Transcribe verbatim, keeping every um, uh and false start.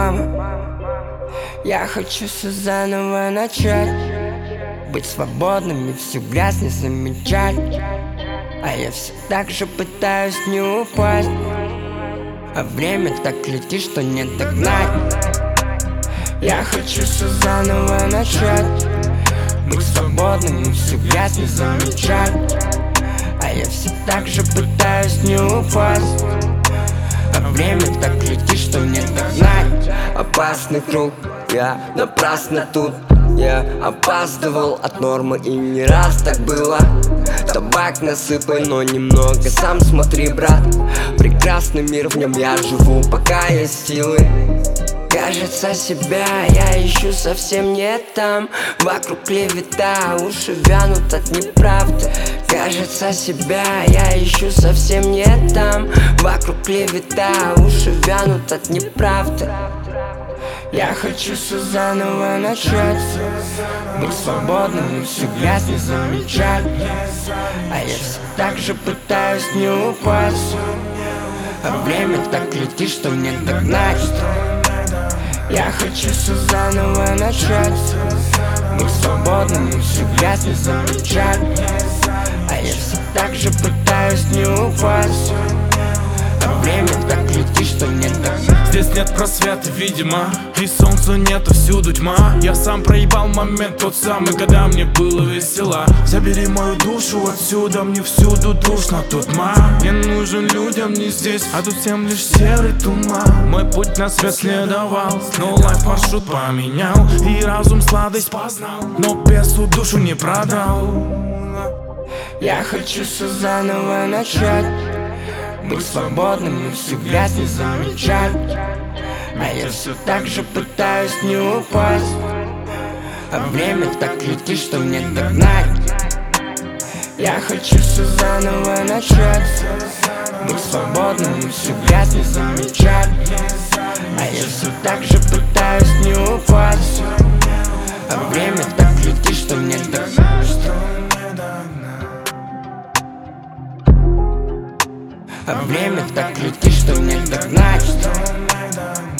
мама. Я хочу все заново начать, быть свободным и всю грязь не замечать. А я все так же пытаюсь не упасть, а время так летит, что не догнать. Я хочу все заново начать, быть свободным и всю грязь не замечать. А я все так же пытаюсь не упасть, а время так летит, что не догнать. Опасный круг, я напрасно тут. Я опаздывал от нормы, и не раз так было. Табак насыпай, но немного, сам смотри, брат. Прекрасный мир, в нем я живу, пока есть силы. Кажется, себя я ищу совсем не там. Вокруг клевета, уши вянут от неправды. Кажется, себя я ищу совсем не там. Вокруг клевета, уши вянут от неправды. Я хочу все заново начать, быть свободным и всю грязь не замечать. А я все так же пытаюсь не упасть, а время так летит, что не догнать. Я хочу все заново начать, быть свободным и всю грязь не замечать. А я все так же пытаюсь не упасть, а время так летит, что не догнать. Здесь нет просвета, видимо, и солнца нету, всюду тьма. Я сам проебал момент тот самый, когда мне было весело. Забери мою душу отсюда, мне всюду душно тут, ма. Я нужен людям не здесь, а тут всем лишь серый туман. Мой путь на свет следовал, но лайф маршрут поменял, и разум сладость познал, но бесу душу не продал. Я хочу все заново начать, быть свободным и всю грязь не замечать. А я все так же пытаюсь не упасть, а время так летит, что не догнать. Я хочу все заново начать, быть свободным и всю грязь не замечать. А я все так же пытаюсь не упасть, а время так летит, что не догнать. А время так летит, что не догнать.